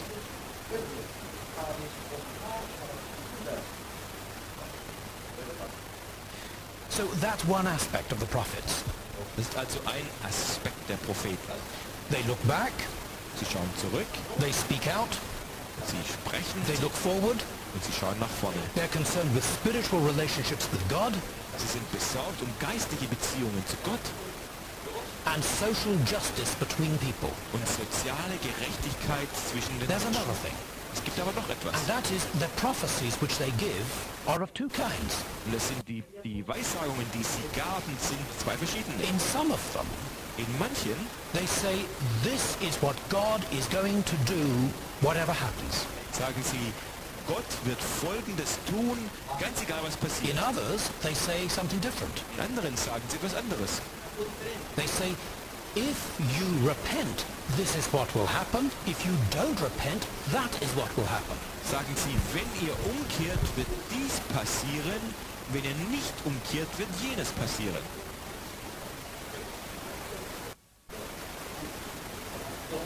So that's one aspect of the prophets. Das ist also ein Aspekt der Propheten. They look back, Sie schauen zurück, they speak out, sie sprechen they look forward, und sie schauen nach vorne. they're concerned with spiritual relationships with God Sie sind besorgt um geistige Beziehungen zu Gott and social justice between people. und soziale Gerechtigkeit zwischen den There's Menschen. another thing, Es gibt aber noch etwas. and that is the prophecies which they give are of two kinds. Und das sind die Weissagungen, die sie gaben, sind zwei verschiedene. In some of them, In manchen they say, this is what God is going to do, whatever happens. sagen sie, Gott wird Folgendes tun, ganz egal was passiert. In others, they say something different. In anderen sagen sie etwas anderes. They say, if you repent, this is what will happen. If you don't repent, that is what will happen. Sagen sie, wenn ihr umkehrt, wird dies passieren, wenn ihr nicht umkehrt, wird jenes passieren.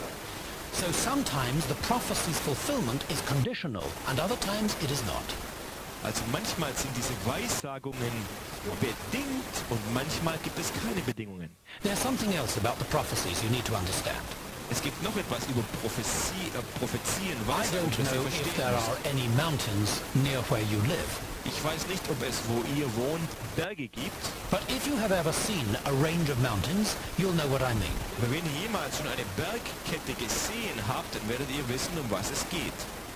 So sometimes the prophecy's fulfillment is conditional, and other times it is not. Also manchmal sind diese Weissagungen bedingt und manchmal gibt es keine Bedingungen. There's something else about the prophecies you need to understand. Es gibt noch etwas über Prophezien, I Weissagungen, don't das ihr know if verstehen there müsst. are any mountains near where you live, Ich weiß nicht, ob es, wo ihr wohnt, Berge gibt. but if you have ever seen a range of mountains, you'll know what I mean. Aber wenn ihr jemals schon eine Bergkette gesehen habt, dann werdet ihr wissen, um was es geht.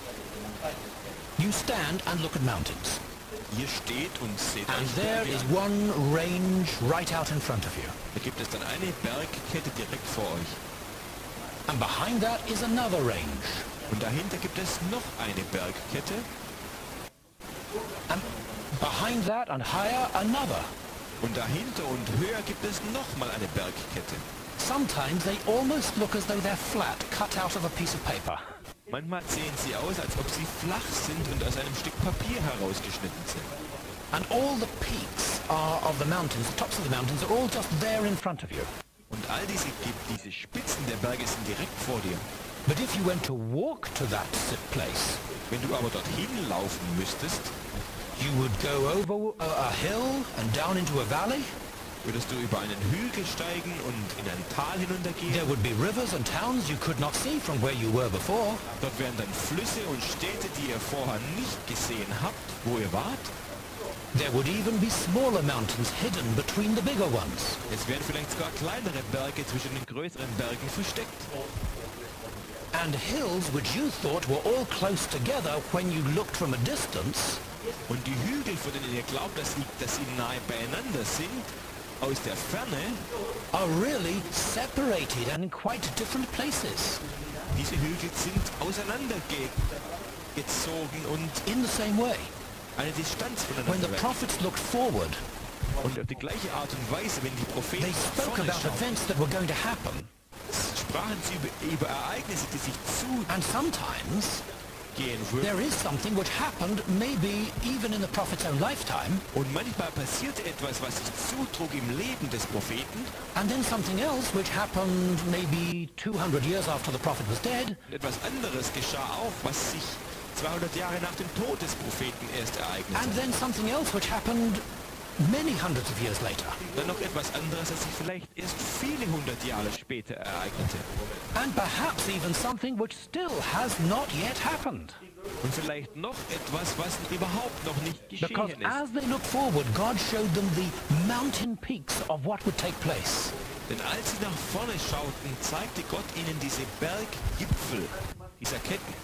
You stand and look at mountains, Ihr steht und seht and euch there Berge is an. one range right out in front of you. Da gibt es dann eine Bergkette direkt vor euch. And behind that is another range. Und dahinter gibt es noch eine Bergkette. And behind that and higher, another. Und dahinter und höher gibt es nochmal eine Bergkette. Sometimes they almost look as though they're flat, cut out of a piece of paper. Manchmal sehen sie aus, als ob sie flach sind und aus einem Stück Papier herausgeschnitten sind. And all the peaks of the mountains, the tops of the mountains, are all just there in front of you. Und all diese Spitzen der Berge sind direkt vor dir. But if you went to walk to that place, Wenn du aber dorthin laufen müsstest, you would go over a hill and down into a valley. würdest du über einen Hügel steigen und in ein Tal hinuntergehen. There would be rivers and towns you could not see from where you were before. Dort wären dann Flüsse und Städte, die ihr vorher nicht gesehen habt, wo ihr wart. There would even be smaller mountains hidden between the bigger ones. Es wären vielleicht sogar kleinere Berge zwischen den größeren Bergen versteckt. And hills which you thought were all close together when you looked from a distance Und die Hügel, von denen ihr glaubt, dass sie nahe beieinander sind, aus der Ferne, are really separated and in quite different places. diese Hügel sind auseinandergezogen und In the same way, eine Distanz when voneinander the weg. prophets looked forward, Und auf die gleiche Art und Weise, wenn die Propheten they nach spoke vorne about schauen, events that were going to happen. sprachen sie über Ereignisse, die sich And sometimes zugehen würden. there is something which happened maybe even in the prophet's own lifetime, Und manchmal passierte etwas, was sich zutrug im Leben des Propheten. and then something else which happened maybe 200 years after the prophet was dead, Und etwas anderes geschah auch, was sich 200 Jahre nach dem Tod des Propheten erst and ereignete. then something else which happened many hundreds of years later. Dann noch etwas anderes, das sich vielleicht erst viele hundert Jahre später ereignete. And perhaps even something which still has not yet happened. Und vielleicht noch etwas, was überhaupt noch nicht Because geschehen ist. as they looked forward, God showed them the mountain peaks of what would take place. Denn als sie nach vorne schauten, zeigte Gott ihnen diese Berggipfel dieser Ketten.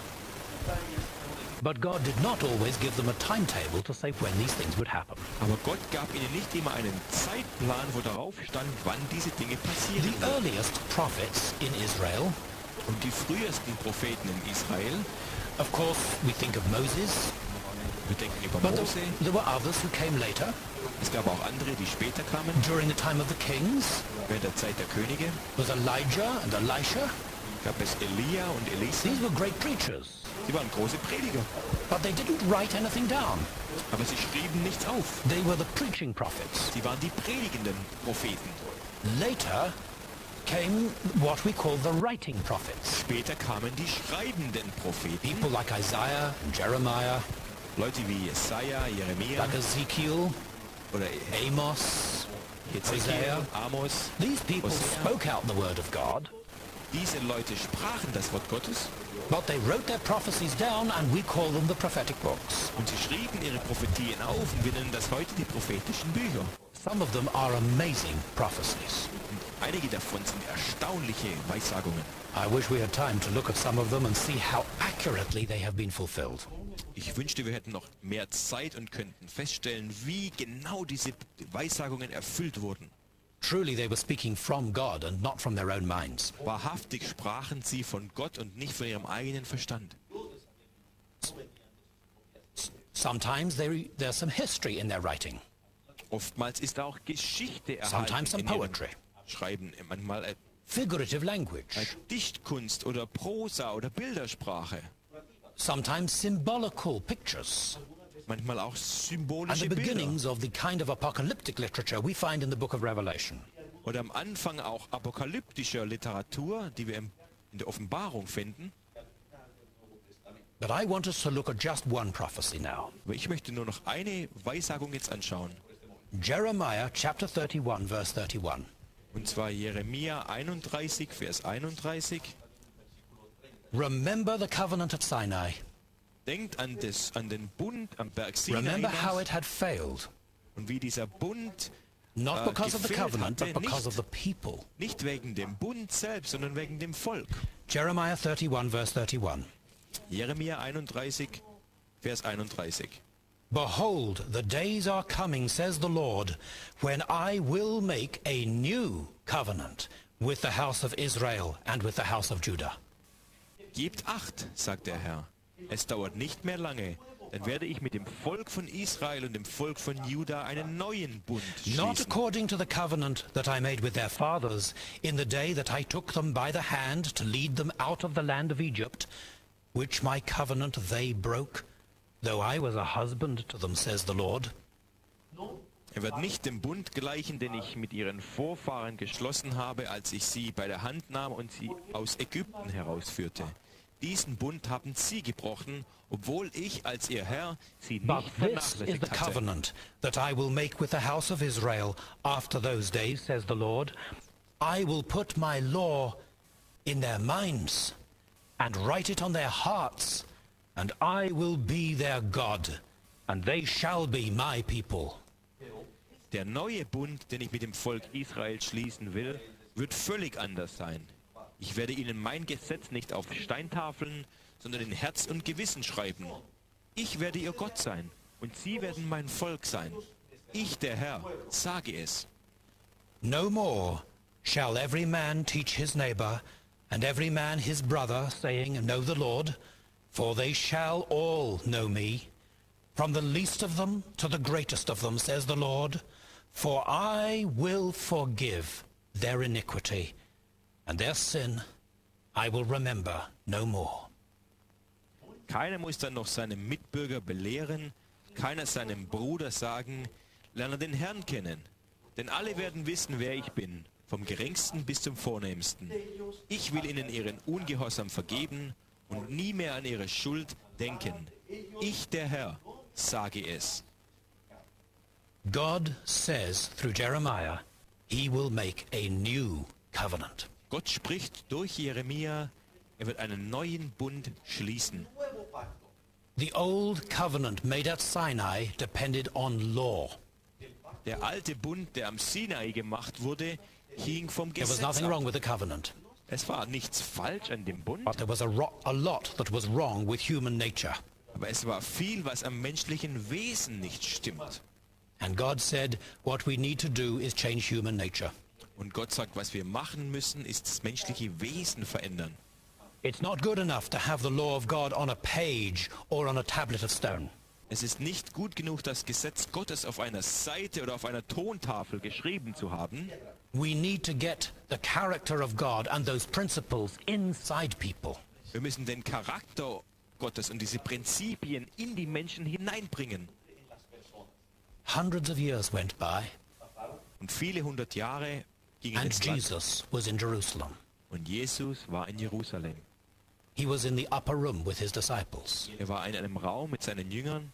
But God did not always give them a timetable to say when these things would happen. Aber Gott gab ihnen nicht immer einen Zeitplan, wo darauf stand, wann diese Dinge passieren The würden. earliest prophets in Israel, Und die frühesten Propheten in Israel, of course, we think of Moses, wir denken über but Mose, there were others who came later, es gab auch andere, die später kamen, during the time of the kings. während der Zeit der Könige, Was Elijah and Elisha. gab es Elia und Elisa. These were great preachers, Sie waren große Prediger, but they didn't write anything down. aber sie schrieben nichts auf. They were the preaching prophets. Sie waren die predigenden Propheten. Later came what we call the writing prophets. Später kamen die schreibenden Propheten, People like Isaiah and Jeremiah, Leute wie Jesaja, Jeremia like Ezekiel, oder Amos, Hezekiel, Hosea. Amos. These people Hosea. spoke out the word of God, Diese Leute sprachen das Wort Gottes but they wrote their prophecies down and we call them the prophetic books. und sie schrieben ihre Prophetien auf und wir nennen das heute die prophetischen Bücher. Some of them are amazing prophecies. Und einige davon sind erstaunliche Weissagungen. I wish we had time to look at some of them and see how accurately they have been fulfilled. Ich wünschte, wir hätten noch mehr Zeit und könnten feststellen, wie genau diese Weissagungen erfüllt wurden. Truly they were speaking from God and not from their own minds. Wahrhaftig sprachen sie von Gott und nicht von ihrem eigenen Verstand. Sometimes there's some history in their writing, Oftmals ist auch Geschichte sometimes some erhalten in ihrem poetry, Schreiben. Manchmal figurative language, Dichtkunst oder Prosa oder Bildersprache. sometimes symbolical pictures, Manchmal auch and symbolische the Bilder. beginnings of the kind of apocalyptic literature we find in the book of Revelation. Oder am Anfang auch apokalyptischer Literatur, die wir in der Offenbarung finden. But I want us to look at just one prophecy now. Aber ich möchte nur noch eine Weissagung jetzt anschauen. Jeremiah chapter 31, verse 31. Und zwar Jeremia 31, Vers 31. Remember the covenant at Sinai. Denkt an den Bund am Berg Sinai Remember how nach it had failed. und wie dieser Bund Not because of the gefehlt covenant, hatte, but because of the people. nicht wegen dem Bund selbst, sondern wegen dem Volk. Jeremiah 31, verse 31. Jeremia 31, Vers 31. Behold, the days are coming, says the Lord, when I will make a new covenant with the house of Israel and with the house of Judah. Gebt acht, sagt der Herr. Es dauert nicht mehr lange, dann werde ich mit dem Volk von Israel und dem Volk von Juda einen neuen Bund Not schließen. according to the covenant that I made with their fathers in the day that I took them by the hand to lead them out of the land of Egypt, which my covenant they broke, though I was a husband to them, says the Lord. Er wird nicht dem Bund gleichen, den ich mit ihren Vorfahren geschlossen habe, als ich sie bei der Hand nahm und sie aus Ägypten herausführte. Diesen Bund haben sie gebrochen, obwohl ich als ihr Herr sie But nicht this is vernachlässigt the hatte. covenant that I will make with the house of Israel after those days, says the Lord. I will put my law in their minds and write it on their hearts, and I will be their God, and they shall be my people. Der neue Bund, den ich mit dem Volk Israel schließen will, wird völlig anders sein. Ich werde ihnen mein Gesetz nicht auf Steintafeln, sondern in Herz und Gewissen schreiben. Ich werde ihr Gott sein und sie werden mein Volk sein. Ich, der Herr, sage es. No more shall every man teach his neighbor, and every man his brother, saying, Know the Lord, for they shall all know me, from the least of them to the greatest of them, says the Lord. For I will forgive their iniquity, and their sin I will remember no more. Keiner muss dann noch seinem Mitbürger belehren, keiner seinem Bruder sagen, lerne den Herrn kennen. Denn alle werden wissen, wer ich bin, vom geringsten bis zum vornehmsten. Ich will ihnen ihren Ungehorsam vergeben und nie mehr an ihre Schuld denken. Ich, der Herr, sage es. God says through Jeremiah, he will make a new covenant. Gott spricht durch Jeremia, er wird einen neuen Bund schließen. The old covenant made at Sinai depended on law. Der alte Bund, der am Sinai gemacht wurde, hing vom There was Gesetz nothing wrong ab. with the covenant, Es war nichts falsch an dem Bund, but there was a lot that was wrong with human nature. aber es war viel, was am menschlichen Wesen nicht stimmt. And God said, what we need to do is change human nature. Und Gott sagt, was wir machen müssen, ist das menschliche Wesen verändern. It's not good enough to have the law of God on a page or on a tablet of stone. Es ist nicht gut genug, das Gesetz Gottes auf einer Seite oder auf einer Tontafel geschrieben zu haben. We need to get the character of God and those principles inside people. Wir müssen den Charakter Gottes und diese Prinzipien in die Menschen hineinbringen. Hundreds of years went by, Und viele hundert Jahre gingen and ins Land. Jesus was in Jerusalem. Und Jesus war in Jerusalem. He was in the upper room with his disciples. Er war in einem Raum mit seinen Jüngern.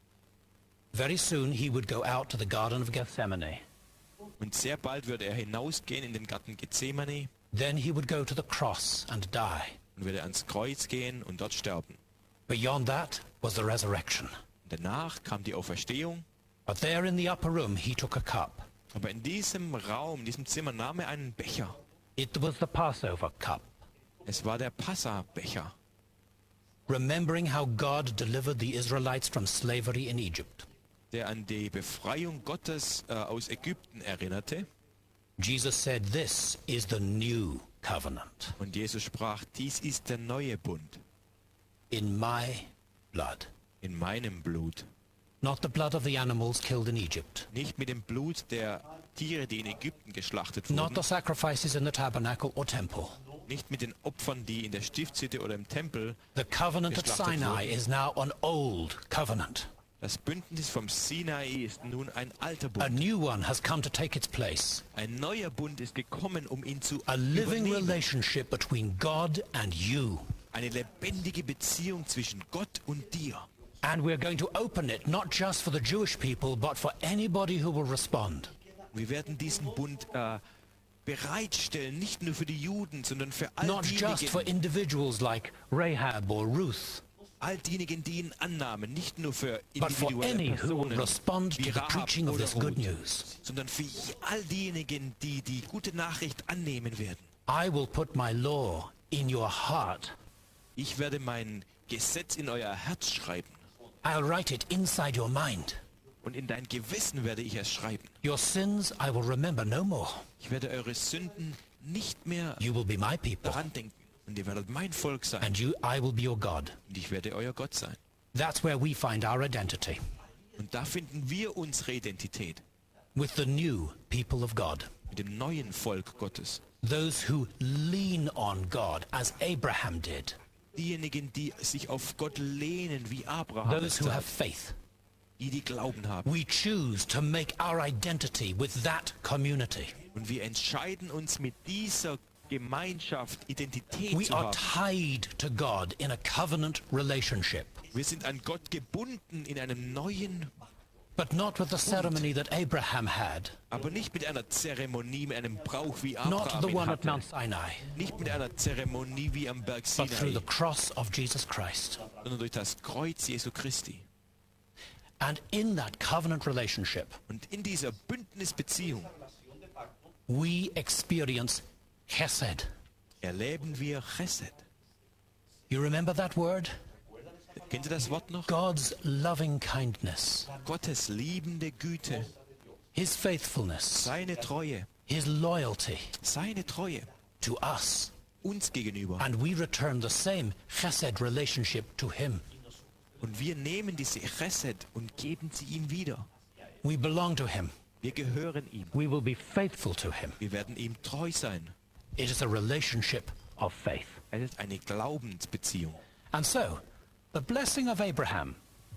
Very soon he would go out to the Garden of Gethsemane. Und sehr bald würde er hinausgehen in den Garten Gethsemane Then he would go to the cross and die. und würde ans Kreuz gehen und dort sterben. Beyond that was the resurrection. Und danach kam die Auferstehung. But there in the upper room he took a cup. Aber in diesem Raum, in diesem Zimmer nahm er einen Becher. It was the Passover cup, Es war der Passa-Becher. remembering how God delivered the Israelites from slavery in Egypt. Der an die Befreiung Gottes aus Ägypten erinnerte. Jesus said, this is the new covenant Und Jesus sprach, dies ist der neue Bund in my blood. in meinem Blut. Not the blood of the animals killed in Egypt. Nicht mit dem Blut der Tiere, die in Ägypten geschlachtet Not wurden. the sacrifices in the tabernacle or temple. Nicht mit den Opfern, die in der Stiftshütte oder im Tempel. The covenant at Geschlachtet Sinai wurden. is now an old covenant. Das Bündnis vom Sinai ist nun ein alter A Bund. new one has come to take its place. Ein neuer Bund ist gekommen, um ihn zu A living übernehmen. relationship between God and you. Eine lebendige Beziehung zwischen Gott und dir. And we're going to open it not just for the Jewish people, but for anybody who will respond. Wir werden diesen Bund bereitstellen, nicht nur für die Juden, sondern für Not just for individuals like Rahab or Ruth, all diejenigen, die ihn annahmen, nicht nur für but for individuelle any who will Personen, respond wie to the Rahab preaching of oder this good Ruth, news. sondern für all diejenigen, die die gute Nachricht annehmen werden. I will put my law in your heart. Ich werde mein Gesetz in euer Herz schreiben I'll write it inside your mind. und in dein Gewissen werde ich es schreiben. Your sins I will remember no more. Ich werde eure Sünden nicht mehr You will be my people, daran denken und ihr werdet mein Volk sein and I will be your God. und ich werde euer Gott sein. That's where we find our identity, Und da finden wir unsere Identität with the new people of God. mit dem neuen Volk Gottes. Those who lean on God, as Abraham did. Diejenigen, die sich auf Gott lehnen, wie Abraham es Those who have tat, faith. die Glauben haben. We choose to make our identity with that community. Und wir entscheiden uns mit dieser Gemeinschaft, Identität We zu are haben. tied to God in a covenant relationship, Wir sind an Gott gebunden in einem neuen, but not with the ceremony that Abraham had, aber nicht mit einer Zeremonie, mit einem Brauch wie not Abraham the ihn one at hatte. Mount Sinai, Nicht mit einer Zeremonie wie am Berg but through the Sinai, cross of Jesus Christ. sondern durch das Kreuz Jesu Christi. And in that covenant relationship, Und in dieser Bündnisbeziehung we experience chesed. erleben wir Chesed. You remember that word? Kennt ihr das Wort noch? God's loving kindness, Gottes liebende Güte, His faithfulness, seine Treue, His loyalty seine Treue to us. uns gegenüber. And we return the same chesed relationship to Him. Und wir nehmen diese Chesed und geben sie ihm wieder. We belong to Him. Wir gehören ihm. We will be faithful to Him. Wir werden ihm treu sein. It is a relationship of faith. Es ist eine Glaubensbeziehung. And so, the blessing of Abraham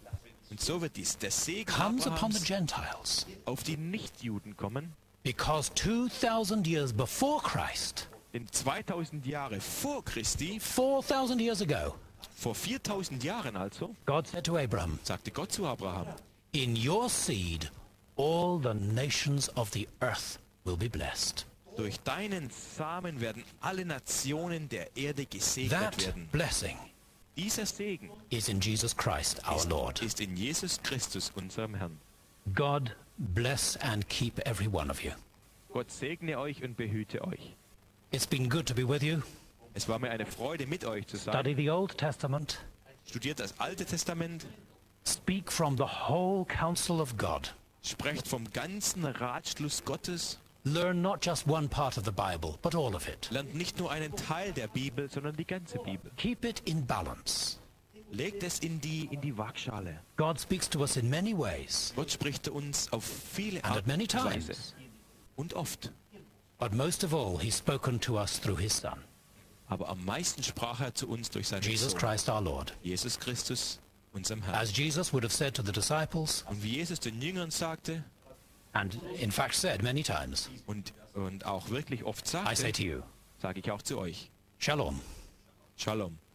Und so wird der Segen comes upon the Abrahams Gentiles auf die Nichtjuden kommen, because 2,000 years before Christ, denn 2000 Jahre vor Christi, 4,000 years ago, vor 4000 Jahren also, God said to Abraham, sagte Gott zu Abraham, in your seed all the nations of the earth will be blessed. durch deinen Samen werden alle Nationen der Erde gesegnet That werden. blessing Dieser Segen is in Jesus Christ our Lord. ist in Jesus Christus, unserem Herrn. God bless and keep every one of you. Gott segne euch und behüte euch. It's been good to be with you. Es war mir eine Freude, mit euch zu sein. Study the Old Testament. Studiert das Alte Testament, Speak from the whole counsel of God. sprecht vom ganzen Ratschluss Gottes, Learn not just one part of the Bible, but all of it. lernt nicht nur einen Teil der Bibel, sondern die ganze Bibel. Keep it in balance. Legt es in die Waagschale. God speaks to us in many ways, Gott spricht zu uns auf viele and Art at many und Weise. times. Und oft. But most of all, He's spoken to us through His Son, Aber am meisten sprach er zu uns durch seinen Jesus Sohn, Christ our Lord. Jesus Christus, unserem Herrn. As Jesus would have said to the disciples, Und wie Jesus den Jüngern sagte and in fact said many times, und auch wirklich oft I say sagte, to you, sage ich auch zu euch. Shalom. Shalom.